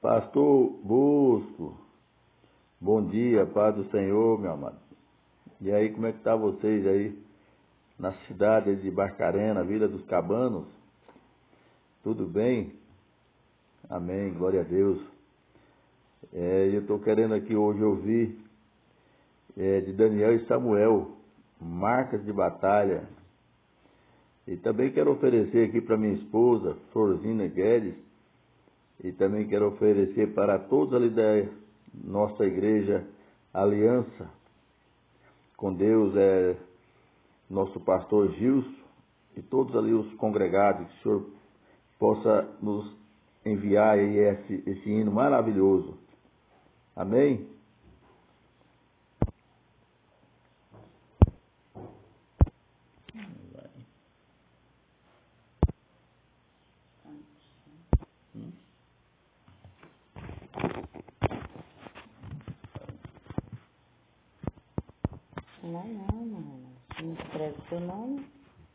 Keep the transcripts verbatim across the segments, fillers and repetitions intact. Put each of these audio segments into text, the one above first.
Pastor Bosco, bom dia, paz do Senhor, meu amado. E aí, como é que tá vocês aí na cidade de Barcarena, Vila dos Cabanos? Tudo bem? Amém, glória a Deus. É, eu estou querendo aqui hoje ouvir é, de Daniel e Samuel, marcas de batalha. E também quero oferecer aqui para minha esposa, Florzina Guedes, e também quero oferecer para todos ali da nossa igreja Aliança com Deus, é nosso pastor Gilson, e todos ali os congregados, que o Senhor possa nos enviar aí esse, esse hino maravilhoso. Amém? Não, não, não. Não escreve seu nome.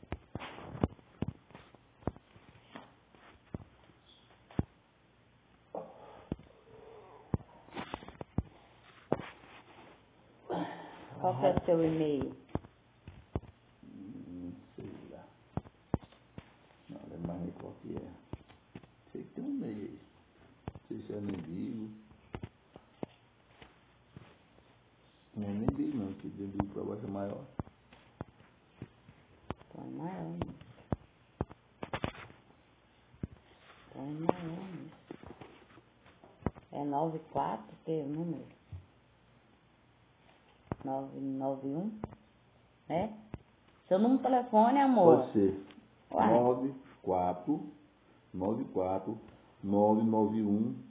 Qual que é o seu e-mail? Não sei lá. Não, é mais nem qual que é. Sei que tem um meio aí. Não sei se é mendigo. Não é mendigo não, que mendigo para baixo é maior. Põe maior, né? Põe maior, né? É nove quatro, que é o número? nove nove um, né? Seu número de telefone, amor? Pode ser. Uai. nove quatro nove quatro nove nove um